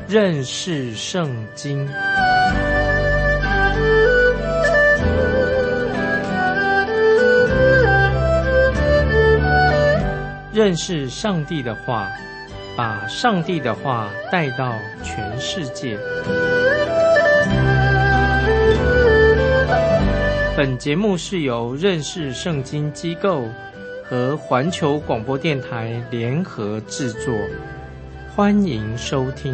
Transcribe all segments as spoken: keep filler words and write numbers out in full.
认识圣经。认识上帝的话，把上帝的话带到全世界。本节目是由认识圣经机构和环球广播电台联合制作，欢迎收听。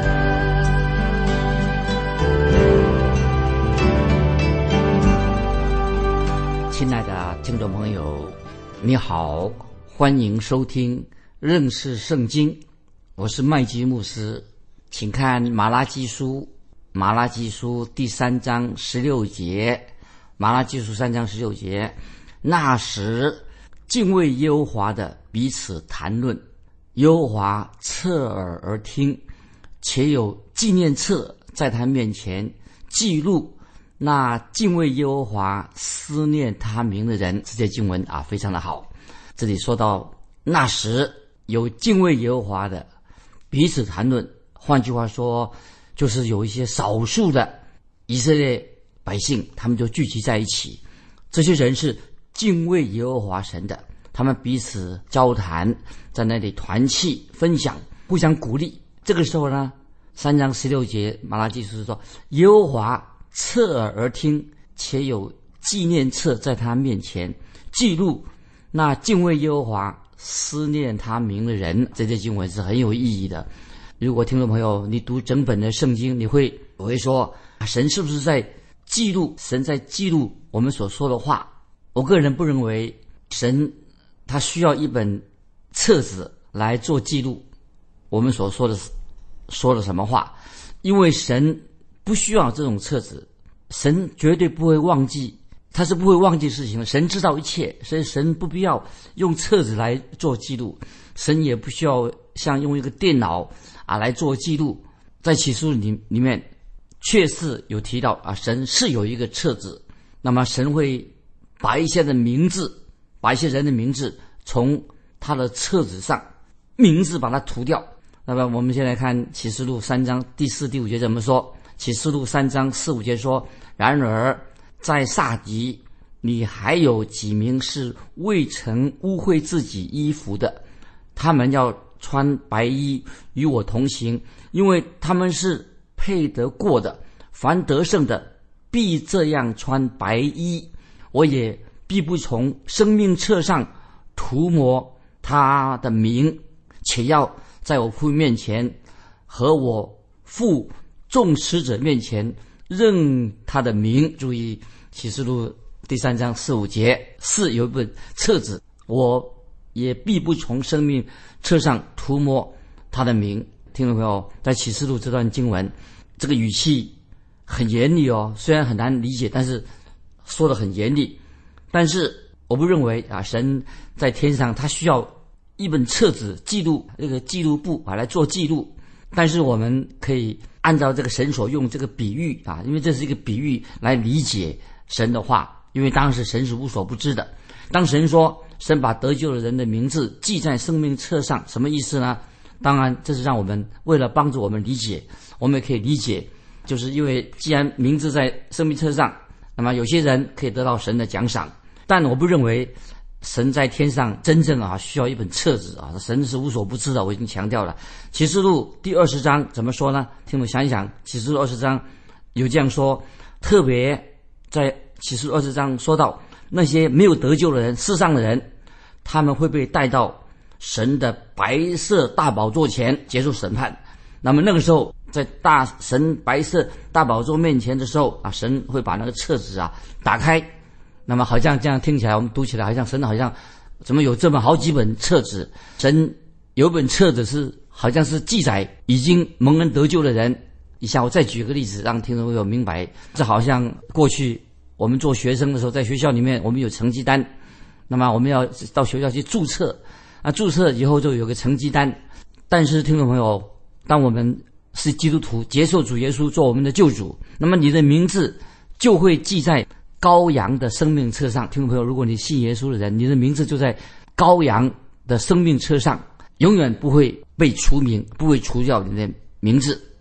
亲爱的听众朋友，你好，欢迎收听认识圣经，我是麦基牧师。请看马拉基书，马拉基书第三章十六节，马拉基书三章十六节，那时敬畏耶和华的彼此谈论，耶和华侧耳而听，且有纪念册在他面前记录那敬畏耶和华思念他名的人。这些经文啊非常的好。这里说到那时有敬畏耶和华的彼此谈论，换句话说就是有一些少数的以色列百姓，他们就聚集在一起，这些人是敬畏耶和华神的，他们彼此交谈，在那里团契分享，互相鼓励。这个时候呢，三章十六节马拉基书说，耶和华侧耳而听，且有纪念册在他面前记录那敬畏耶和华思念他名的人。这些经文是很有意义的。如果听众朋友你读整本的圣经，你会我会说，神是不是在记录，神在记录我们所说的话。我个人不认为神他需要一本册子来做记录我们所说的说了什么话，因为神不需要这种册子，神绝对不会忘记，他是不会忘记事情的，神知道一切，所以神不必要用册子来做记录，神也不需要像用一个电脑啊来做记录。在启示录里里面确实有提到啊，神是有一个册子，那么神会把一些的名字，把一些人的名字从他的册子上名字把它涂掉。那么我们先来看启示录三章第四第五节怎么说。启示录三章四五节说，然而在撒狄你还有几名是未曾污秽自己衣服的，他们要穿白衣与我同行，因为他们是配得过的，凡得胜的必这样穿白衣，我也必不从生命册上涂抹他的名，且要在我父面前和我父众使者面前认他的名。注意启示录第三章四五节，是有一本册子，我也必不从生命册上涂抹他的名。听众朋友，在启示录这段经文，这个语气很严厉哦，虽然很难理解，但是说得很严厉。但是我不认为啊，神在天上他需要一本册子记录，那个记录簿啊来做记录。但是我们可以按照这个神所用这个比喻啊，因为这是一个比喻来理解神的话，因为当时神是无所不知的。当神说神把得救的人的名字记在生命册上，什么意思呢？当然这是让我们为了帮助我们理解，我们也可以理解，就是因为既然名字在生命册上，那么有些人可以得到神的奖赏。但我不认为神在天上真正啊需要一本册子啊，神是无所不知的，我已经强调了。启示录第二十章怎么说呢？听我想一想，启示录二十章有这样说，特别在启示录二十章说到那些没有得救的人，世上的人，他们会被带到神的白色大宝座前接受审判。那么那个时候在大神白色大宝座面前的时候啊，神会把那个册子啊打开。那么好像这样听起来，我们读起来好像神好像怎么有这么好几本册子，神有本册子是好像是记载已经蒙恩得救的人。以下我再举个例子让听众朋友明白，这好像过去我们做学生的时候，在学校里面我们有成绩单，那么我们要到学校去注册，啊，注册以后就有个成绩单。但是听众朋友，当我们是基督徒，接受主耶稣做我们的救主，那么你的名字就会记在羔羊的生命册上。听众朋友，如果你信耶稣的人，你的名字就在羔羊的生命册上，永远不会被除名，不会除掉你的名字。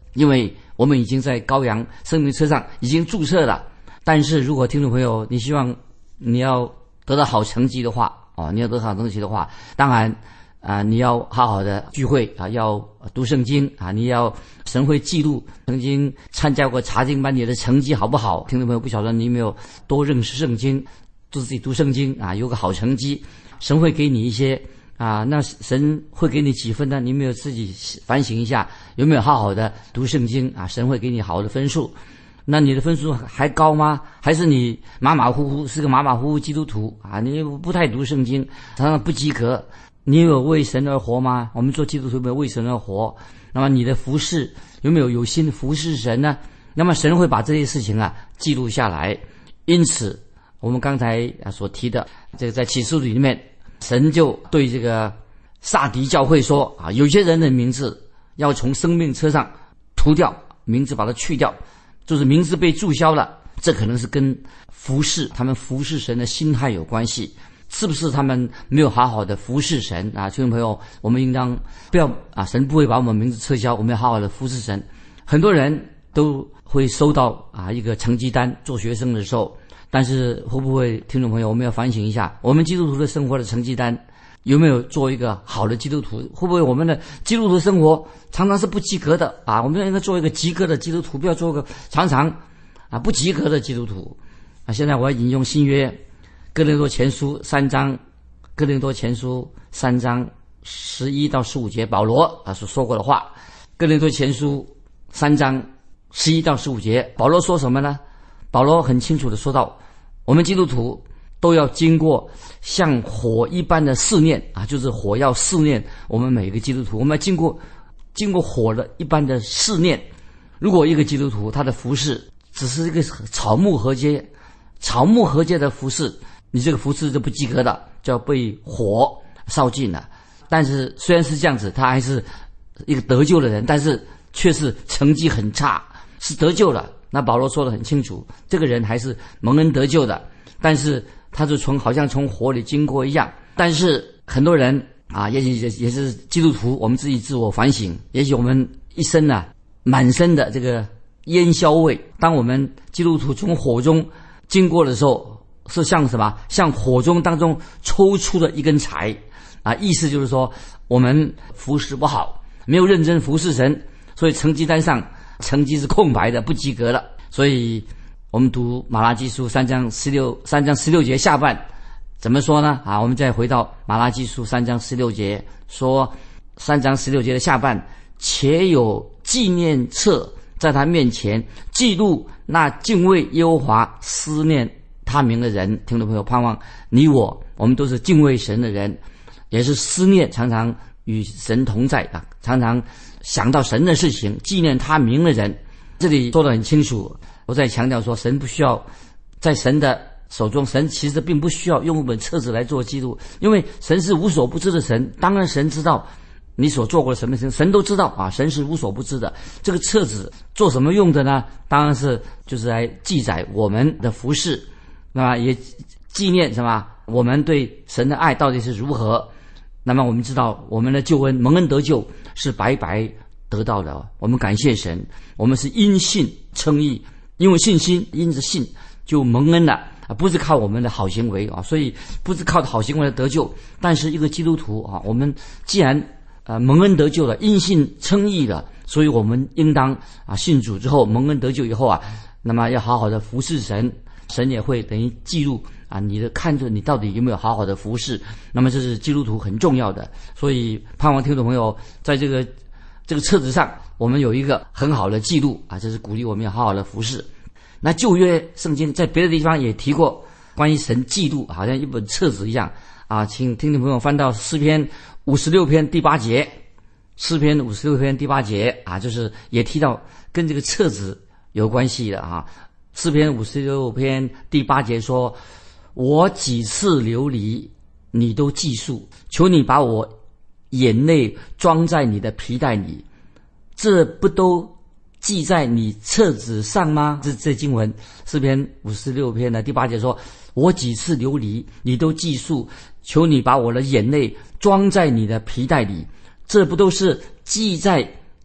因为我们已经在羔羊生命册上已经注册了。但是如果听众朋友你希望你要得到好成绩的话，哦，你要得到好成绩的话，当然啊，你要好好的聚会啊，要读圣经啊，你要神会记录曾经参加过查经班你的成绩好不好。听众朋友，不晓得你有没有多认识圣经，自己读圣经啊，有个好成绩，神会给你一些啊，那神会给你几分呢？你有没有自己反省一下，有没有好好的读圣经啊？神会给你好的分数。那你的分数还高吗？还是你马马虎虎，是个马马虎虎基督徒啊？你不太读圣经，常常不及格。你有为神而活吗？我们做基督徒有没有为神而活？那么你的服事有没有有心服侍神呢？那么神会把这些事情啊记录下来。因此我们刚才啊所提的这个在启示录里面，神就对这个撒狄教会说啊，有些人的名字要从生命册上涂掉，名字把它去掉，就是名字被注销了。这可能是跟服侍他们服侍神的心态有关系，是不是他们没有好好的服侍神啊？听众朋友，我们应当不要啊，神不会把我们名字撤销，我们要好好的服侍神。很多人都会收到啊一个成绩单，做学生的时候，但是会不会听众朋友，我们要反省一下，我们基督徒的生活的成绩单有没有做一个好的基督徒？会不会我们的基督徒生活常常是不及格的啊？我们应该做一个及格的基督徒，不要做个常常啊不及格的基督徒啊！现在我要引用新约哥林多前书三章，哥林多前书三章十一到十五节，保罗啊所说过的话。哥林多前书三章十一到十五节，保罗说什么呢？保罗很清楚地说到，我们基督徒都要经过像火一般的试炼啊，就是火要试炼我们每一个基督徒，我们要经过经过火的一般的试炼。如果一个基督徒他的服事只是一个草木禾秸，草木禾秸的服事，你这个服事就不及格的，就要被火烧尽了。但是虽然是这样子，他还是一个得救的人，但是却是成绩很差，是得救了。那保罗说得很清楚，这个人还是蒙恩得救的，但是他就从好像从火里经过一样。但是很多人啊，也许也是基督徒，我们自己自我反省，也许我们一生啊满身的这个烟硝味，当我们基督徒从火中经过的时候，是像什么？像火中当中抽出的一根柴啊！意思就是说，我们服侍不好，没有认真服侍神，所以成绩单上成绩是空白的，不及格了。所以我们读马拉基书三章十六三章十六节下半怎么说呢？啊，我们再回到马拉基书三章十六节，说三章十六节的下半，且有纪念册在他面前记录那敬畏耶和华思念他名的人。听众朋友，盼望你我我们都是敬畏神的人，也是思念常常与神同在啊，常常想到神的事情，纪念他名的人。这里说得很清楚，我在强调说，神不需要在神的手中，神其实并不需要用一本册子来做记录，因为神是无所不知的神。当然神知道你所做过的什么事情，神都知道啊，神是无所不知的。这个册子做什么用的呢？当然是就是来记载我们的服事，那么也纪念什么？我们对神的爱到底是如何？那么我们知道我们的救恩蒙恩得救是白白得到的，我们感谢神，我们是因信称义，因为信心，因着信就蒙恩了啊，不是靠我们的好行为啊，所以不是靠好行为的得救。但是一个基督徒啊，我们既然呃蒙恩得救了，因信称义了，所以我们应当啊信主之后蒙恩得救以后啊，那么要好好的服侍神，神也会等于记录啊，你的看着你到底有没有好好的服侍。那么这是基督徒很重要的，所以盼望听众朋友在这个这个册子上我们有一个很好的记录啊，这是鼓励我们要好好的服侍。那旧约圣经在别的地方也提过关于神记录，好像一本册子一样啊，请听众朋友翻到诗篇五十六篇第八节，诗篇五十六篇第八节啊，就是也提到跟这个册子有关系的啊。诗篇五十六篇第八节说，我几次流离你都记述，求你把我眼泪装在你的皮带里，这不都记在你册子上吗？这这经文诗篇五十六篇的第八节说，我几次流离你都记述，求你把我的眼泪装在你的皮带里，这不都是记在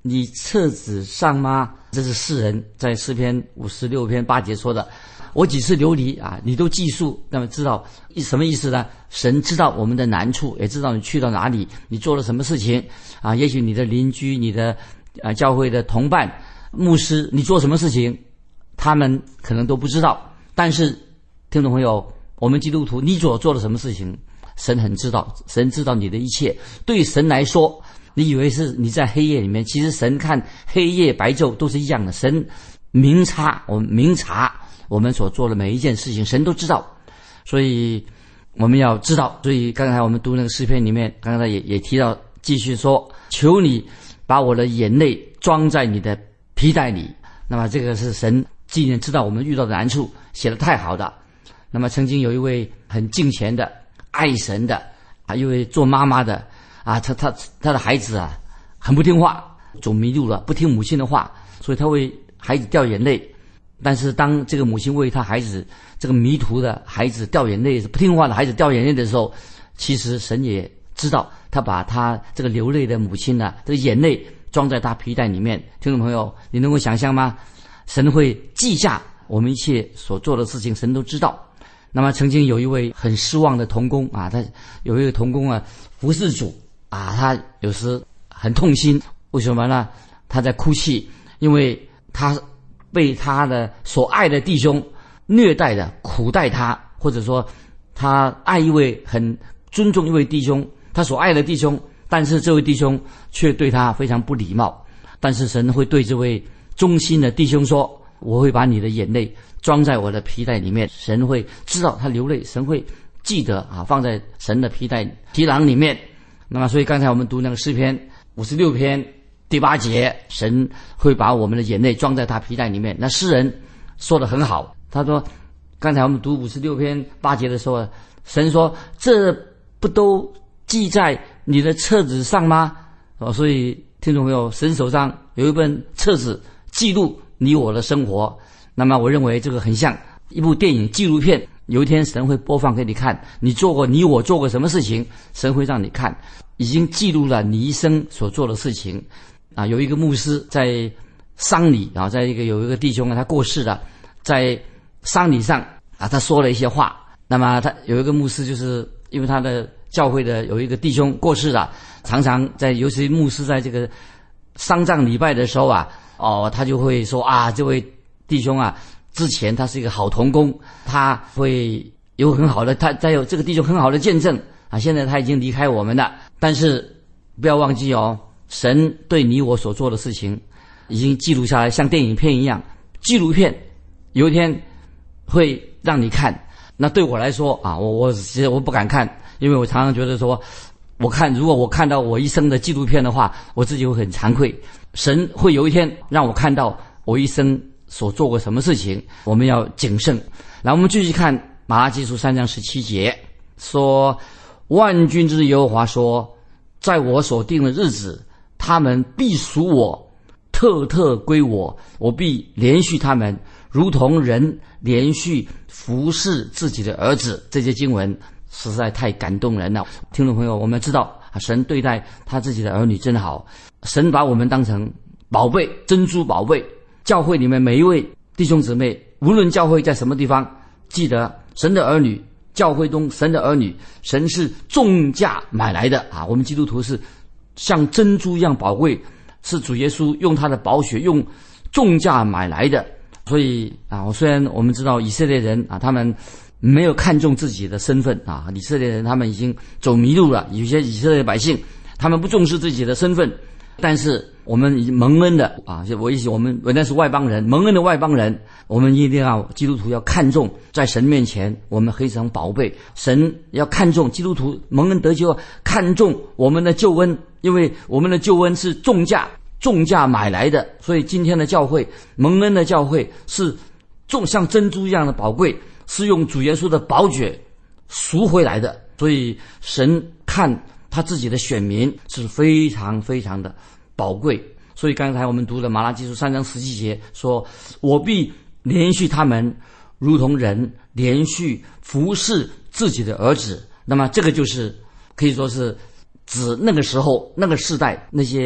你册子上吗？这是诗人在诗篇五十六篇八节说的。我几次流离啊，你都记述，那么知道什么意思呢？神知道我们的难处，也知道你去到哪里，你做了什么事情啊？也许你的邻居、你的啊教会的同伴、牧师，你做什么事情，他们可能都不知道。但是听众朋友，我们基督徒，你所做了什么事情，神很知道，神知道你的一切。对神来说，你以为是你在黑夜里面，其实神看黑夜白昼都是一样的，神明察，我们明察我们所做的每一件事情，神都知道。所以我们要知道，所以刚才我们读那个诗篇里面，刚才也也提到，继续说，求你把我的眼泪装在你的皮带里。那么这个是神既然知道我们遇到的难处，写得太好的。那么曾经有一位很敬虔的爱神的啊，一位做妈妈的啊，他他他的孩子啊很不听话，走迷路了，不听母亲的话，所以他为孩子掉眼泪。但是当这个母亲为他孩子这个迷途的孩子掉眼泪，不听话的孩子掉眼泪的时候，其实神也知道，他把他这个流泪的母亲呢，这个眼泪装在他皮带里面。听众朋友，你能够想象吗？神会记下我们一切所做的事情，神都知道。那么曾经有一位很失望的同工啊，他有一个同工啊服侍主啊，他有时很痛心，为什么呢？他在哭泣，因为他被他的所爱的弟兄虐待的苦待他，或者说他爱一位很尊重一位弟兄，他所爱的弟兄，但是这位弟兄却对他非常不礼貌。但是神会对这位忠心的弟兄说，我会把你的眼泪装在我的皮带里面。神会知道他流泪，神会记得啊，放在神的皮带皮囊里面。那么所以刚才我们读那个诗篇五十六篇第八节，神会把我们的眼泪装在他皮带里面。那诗人说得很好，他说刚才我们读五十六篇八节的时候，神说这不都记在你的册子上吗？哦，所以听众朋友，神手上有一本册子记录你我的生活。那么我认为这个很像一部电影纪录片，有一天神会播放给你看，你做过你我做过什么事情，神会让你看，已经记录了你一生所做的事情。啊，有一个牧师在丧礼啊，在一个有一个弟兄啊，他过世了，在丧礼上啊，他说了一些话。那么他有一个牧师，就是因为他的教会的有一个弟兄过世了，常常在尤其牧师在这个丧葬礼拜的时候啊，哦，他就会说啊，这位弟兄啊，之前他是一个好同工，他会有很好的，他再有这个弟兄很好的见证啊，现在他已经离开我们了。但是不要忘记哦，神对你我所做的事情已经记录下来，像电影片一样，纪录片有一天会让你看。那对我来说啊，我我其实我不敢看，因为我常常觉得说，我看如果我看到我一生的纪录片的话，我自己会很惭愧。神会有一天让我看到我一生所做过什么事情，我们要谨慎。来，我们继续看马拉基书三章十七节，说万军之耶和华说，在我所定的日子，他们必属我，特特归我，我必连续他们，如同人连续服侍自己的儿子。这些经文实在太感动人了。听众朋友，我们知道神对待他自己的儿女真好，神把我们当成宝贝，珍珠宝贝。教会里面每一位弟兄姊妹，无论教会在什么地方，记得神的儿女，教会中神的儿女，神是重价买来的啊！我们基督徒是像珍珠一样宝贵，是主耶稣用他的宝血用重价买来的。所以啊，虽然我们知道以色列人啊，他们没有看重自己的身份啊，以色列人他们已经走迷路了，有些以色列百姓他们不重视自己的身份，但是我们已经蒙恩的啊，我一起我们原来是外邦人，蒙恩的外邦人，我们一定要基督徒要看重，在神面前我们非常宝贝。神要看重基督徒蒙恩得救，看重我们的救恩，因为我们的救恩是重价重价买来的。所以今天的教会，蒙恩的教会是重像珍珠一样的宝贵，是用主耶稣的宝血赎回来的。所以神看他自己的选民是非常非常的宝贵。所以刚才我们读的马拉基书三章十七节说，我必连续他们，如同人连续服侍自己的儿子。那么这个就是可以说是指那个时候那个世代那些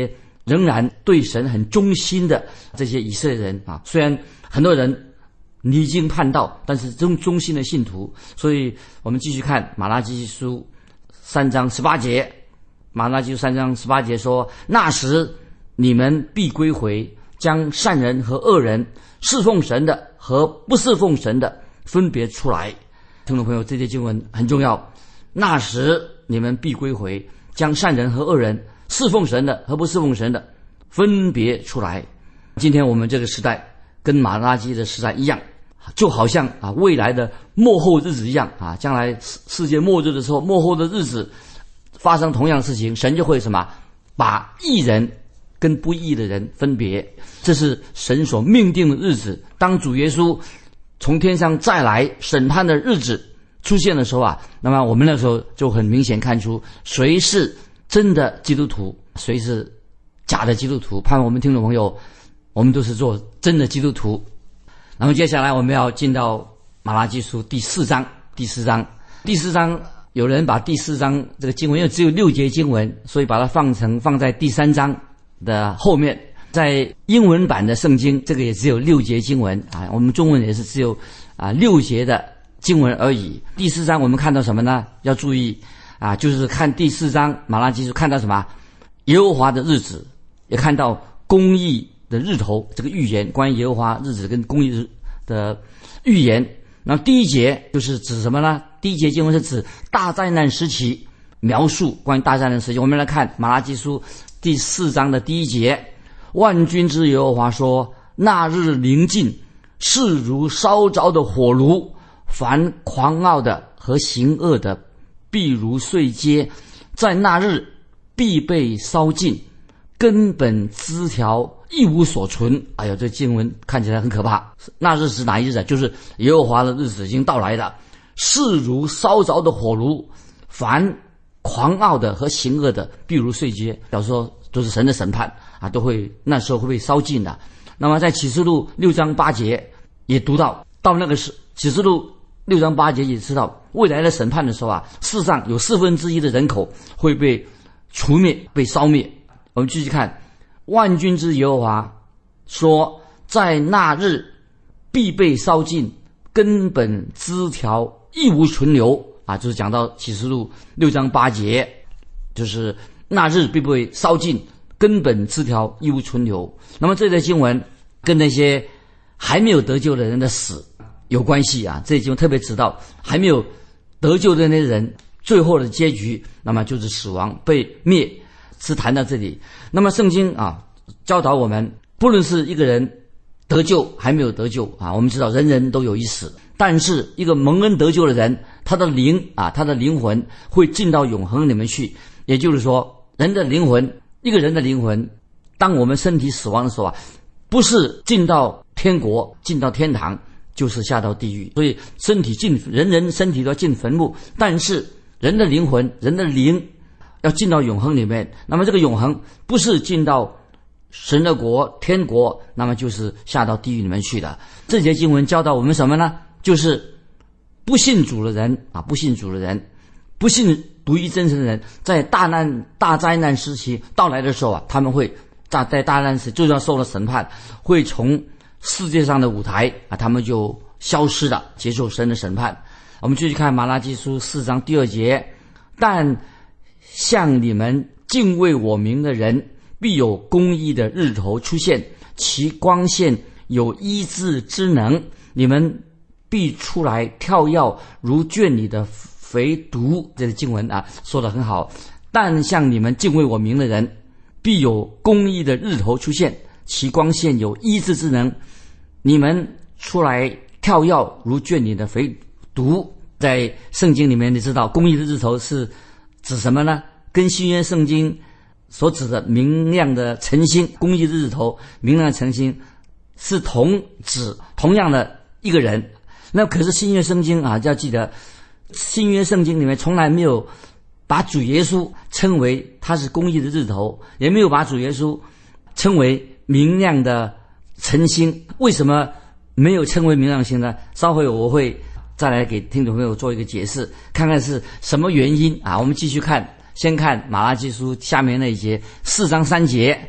仍然对神很忠心的这些以色列人啊，虽然很多人离经叛道，但是忠忠心的信徒。所以我们继续看马拉基书三章十八节，马拉基书三章十八节说：那时你们必归回，将善人和恶人，侍奉神的和不侍奉神的分别出来。听众朋友，这些经文很重要。那时你们必归回，将善人和恶人，侍奉神的和不侍奉神的分别出来。今天我们这个时代跟马拉基的时代一样，就好像啊未来的末后日子一样啊，将来世界末日的时候，末后的日子发生同样的事情，神就会什么把义人跟不义的人分别。这是神所命定的日子。当主耶稣从天上再来审判的日子出现的时候啊，那么我们那时候就很明显看出谁是真的基督徒，谁是假的基督徒。盼望我们听众朋友，我们都是做真的基督徒。那么接下来我们要进到马拉基书第四章。第四章，第四章有人把第四章这个经文，因为只有六节经文，所以把它放成放在第三章的后面。在英文版的圣经，这个也只有六节经文啊，我们中文也是只有啊六节的经文而已。第四章我们看到什么呢？要注意啊，就是看第四章马拉基书看到什么？耶和华的日子，也看到公义的日头，这个预言，关于耶和华日子跟公义日的预言。那第一节就是指什么呢？第一节经文是指大灾难时期，描述关于大灾难时期。我们来看马拉基书第四章的第一节，万军之耶和华说：那日临近，势如烧着的火炉，凡狂傲的和行恶的，必如碎秸，在那日必被烧尽，根本枝条一无所存。哎呀，这经文看起来很可怕。那日是哪一日啊？就是耶和华的日子已经到来了。势如烧着的火炉，凡狂傲的和行恶的，必如碎秸。表示说都是神的审判啊，都会那时候会被烧尽的。那么在启示录六章八节也读到，到那个时启示录六章八节也知道，未来的审判的时候啊，世上有四分之一的人口会被除灭，被烧灭。我们继续看，万军之耶和华说：在那日必被烧尽，根本枝条一无存留。啊，就是讲到启示录六章八节，就是那日必被烧尽，根本枝条一无存留。那么这类经文跟那些还没有得救的人的死有关系啊。这经文特别指到还没有得救的那些人最后的结局，那么就是死亡被灭，是谈到这里。那么圣经啊教导我们，不论是一个人得救还没有得救啊，我们知道人人都有一死，但是一个蒙恩得救的人，他的灵啊，他的灵魂会进到永恒里面去。也就是说，人的灵魂，一个人的灵魂，当我们身体死亡的时候啊，不是进到天国，进到天堂，就是下到地狱。所以身体进，人人身体都要进坟墓，但是人的灵魂，人的灵要进到永恒里面。那么这个永恒不是进到神的国天国，那么就是下到地狱里面去的。这节经文教导我们什么呢？就是不信主的人啊，不信主的人，不信独一真神的人，在大难大灾难时期到来的时候啊，他们会在在大难时就要受了审判，会从世界上的舞台啊，他们就消失了，接受神的审判。我们继续看马拉基书四章第二节，但向你们敬畏我名的人，必有公义的日头出现，其光线有医治之能，你们必出来跳跃，如圈里的肥犊。这个经文啊说得很好。但向你们敬畏我名的人，必有公义的日头出现，其光线有医治之能，你们出来跳跃，如圈里的肥犊。在圣经里面，你知道公义的日头是指什么呢？跟新约圣经所指的明亮的晨星，公义的日头，明亮的晨星是同指同样的一个人。那可是新约圣经啊，要记得新约圣经里面从来没有把主耶稣称为他是公义的日头，也没有把主耶稣称为明亮的晨星。为什么没有称为明亮星呢？稍后我会再来给听众朋友做一个解释，看看是什么原因啊。我们继续看，先看马拉基书下面那一节四章三节，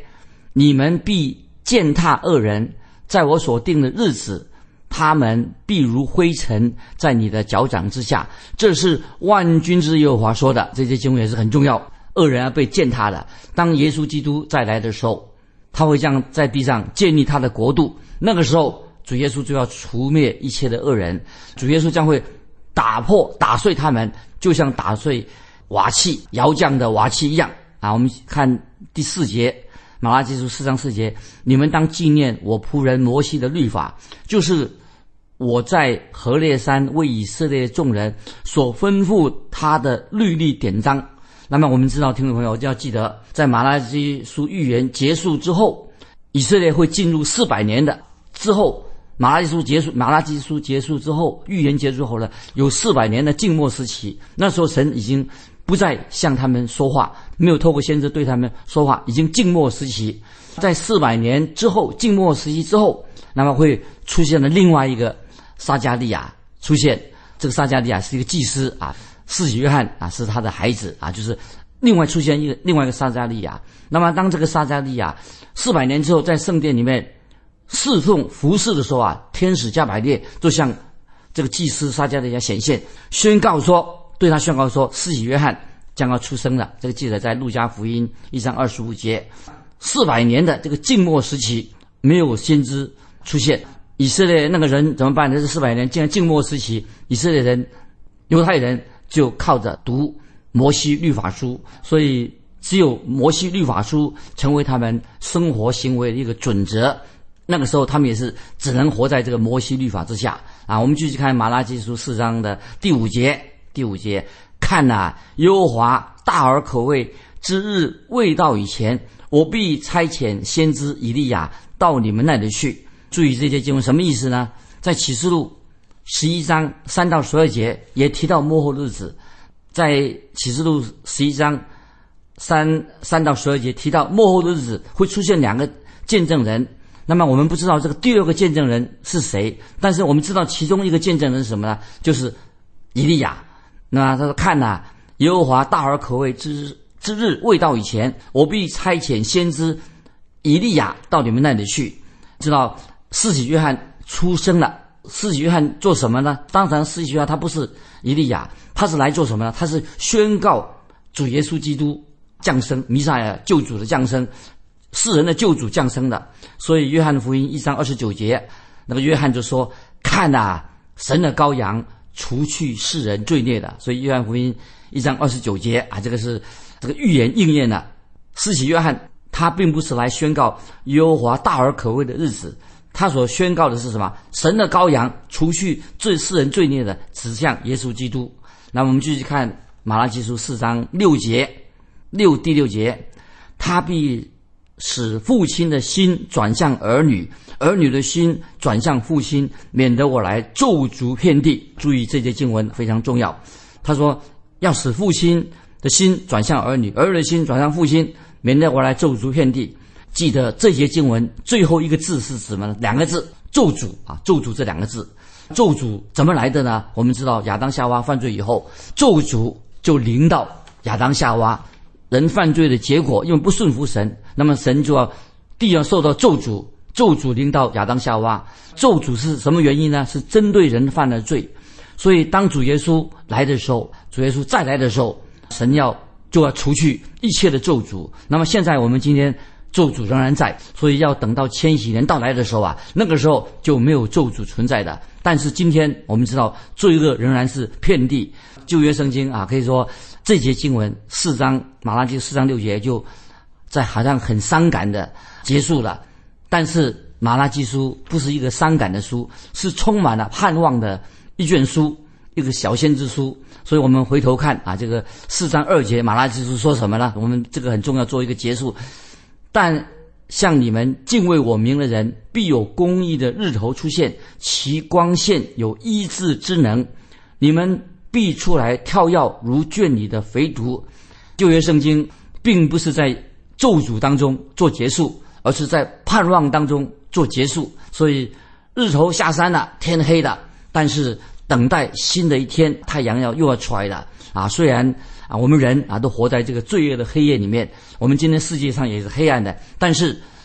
你们必践踏恶人，在我所定的日子，他们必如灰尘在你的脚掌之下。这是万军之耶和华说的。这些经文也是很重要，恶人要被践踏的。当耶稣基督再来的时候，他会这样在地上建立他的国度，那个时候主耶稣就要除灭一切的恶人，主耶稣将会打破打碎他们，就像打碎瓦器窑匠的瓦器一样啊。我们看第四节，马拉基书四章四节，你们当纪念我仆人摩西的律法，就是我在何烈山为以色列众人所吩咐他的律例典章。那么我们知道，听众朋友就要记得，在马拉基书预言结束之后，以色列会进入四百年的之后，马拉基书结束，马拉基书结束之后，预言结束后呢，有四百年的静默时期。那时候神已经不再向他们说话，没有透过先知对他们说话，已经静默时期。在四百年之后，静默时期之后，那么会出现了另外一个撒迦利亚出现。这个撒迦利亚是一个祭司啊，施洗约翰啊是他的孩子啊，就是另外出现一个另外一个撒迦利亚。那么当这个撒迦利亚四百年之后在圣殿里面侍奉服侍的时候啊，天使加百列就向这个祭司撒迦利亚显现，宣告说，对他宣告说，施洗约翰将要出生了。这个记载在路加福音一章二十五节。四百年的这个静默时期没有先知出现，以色列那个人怎么办呢？这四百年竟然静默时期，以色列人犹太人就靠着读摩西律法书，所以只有摩西律法书成为他们生活行为的一个准则。那个时候他们也是只能活在这个摩西律法之下啊。我们继续看马拉基书四章的第五节，第五节，看啊，耶和华大而可畏之日未到以前，我必差遣先知以利亚到你们那里去。注意这些经文什么意思呢？在启示录十一章三到十二节也提到末后日子，在启示录十一章三三到十二节提到末后的日子会出现两个见证人。那么我们不知道这个第二个见证人是谁，但是我们知道其中一个见证人是什么呢？就是以利亚。那他说，看啊，耶和华大而可畏之之日未到以前，我必差遣先知以利亚到你们那里去。知道施洗约翰出生了，施洗约翰做什么呢？当然施洗约翰他不是以利亚，他是来做什么呢？他是宣告主耶稣基督降生，弥赛亚救主的降生，世人的救主降生的。所以约翰福音一章二十九节，那个约翰就说，看啊，神的羔羊，除去世人罪孽的。所以约翰福音一章二十九节啊，这个是这个预言应验了。施洗约翰他并不是来宣告耶和华大而可畏的日子，他所宣告的是什么？神的羔羊，除去罪世人罪孽的，指向耶稣基督。那我们继续看马拉基书四章六节，六第六节，他必使父亲的心转向儿女，儿女的心转向父亲，免得我来咒诅遍地。注意这节经文非常重要，他说要使父亲的心转向儿女，儿女的心转向父亲，免得我来咒诅遍地。记得这节经文最后一个字是什么呢？两个字，咒诅啊，咒诅这两个字。咒诅怎么来的呢？我们知道亚当夏娃犯罪以后，咒诅就临到亚当夏娃。人犯罪的结果，因为不顺服神，那么神就要地要受到咒诅，咒诅临到亚当夏娃。咒诅是什么原因呢？是针对人犯了罪。所以当主耶稣来的时候，主耶稣再来的时候，神要就要除去一切的咒诅。那么现在我们今天咒诅仍然在，所以要等到千禧年到来的时候啊，那个时候就没有咒诅存在的。但是今天我们知道罪恶仍然是遍地。旧约圣经啊，可以说这节经文四章马拉基四章六节就在好像很伤感的结束了。但是马拉基书不是一个伤感的书，是充满了盼望的一卷书，一个小先知书。所以我们回头看啊，这个四章二节马拉基书说什么呢？我们这个很重要，做一个结束。但像你们敬畏我名的人，必有公义的日头出现，其光线有医治之能，你们必出来跳跃如圈里的肥犊。旧约圣经并不是在咒诅当中做结束，而是在盼望当中做结束。所以日头下山了，天黑了，但是等待新的一天，太阳要又要出来了啊！虽然啊，我们人啊都活在这个罪恶的黑夜里面，我们今天世界上也是黑暗的，但是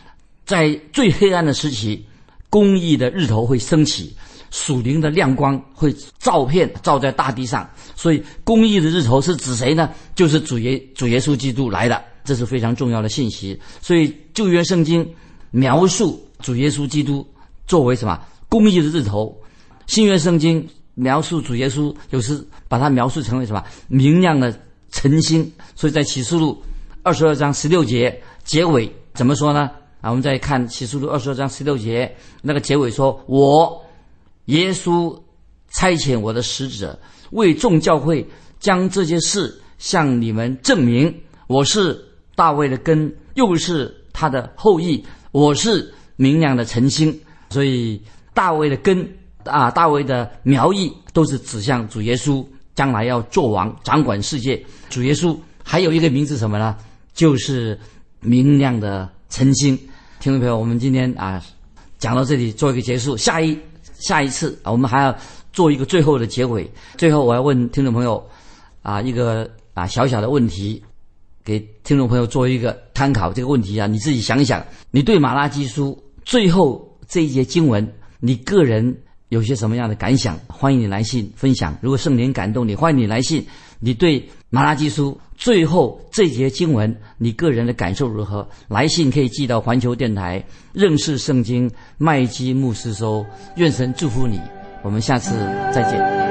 在最黑暗的时期，公义的日头会升起，属灵的亮光会照遍照在大地上。所以公义的日头是指谁呢？就是主耶主耶稣基督来的，这是非常重要的信息。所以旧约圣经描述主耶稣基督作为什么？公义的日头。新约圣经描述主耶稣有时把它描述成为什么？明亮的晨星。所以在启示录二十二章十六节结尾怎么说呢？啊，我们再看启示录二十二章十六节，那个结尾说：我耶稣差遣我的使者，为众教会将这些事向你们证明。我是大卫的根，又是他的后裔，我是明亮的晨星。所以大卫的根啊，大卫的苗裔都是指向主耶稣将来要做王，掌管世界。主耶稣还有一个名字什么呢？就是明亮的晨星。听众朋友，我们今天啊讲到这里做一个结束，下一下一次啊我们还要做一个最后的结尾。最后我要问听众朋友啊一个啊小小的问题，给听众朋友做一个参考。这个问题啊你自己想一想，你对马拉基书最后这一节经文你个人有些什么样的感想？欢迎你来信分享。如果圣灵感动你，欢迎你来信，你对马拉基书最后这节经文你个人的感受如何？来信可以寄到环球电台认识圣经麦基牧师收。愿神祝福你，我们下次再见。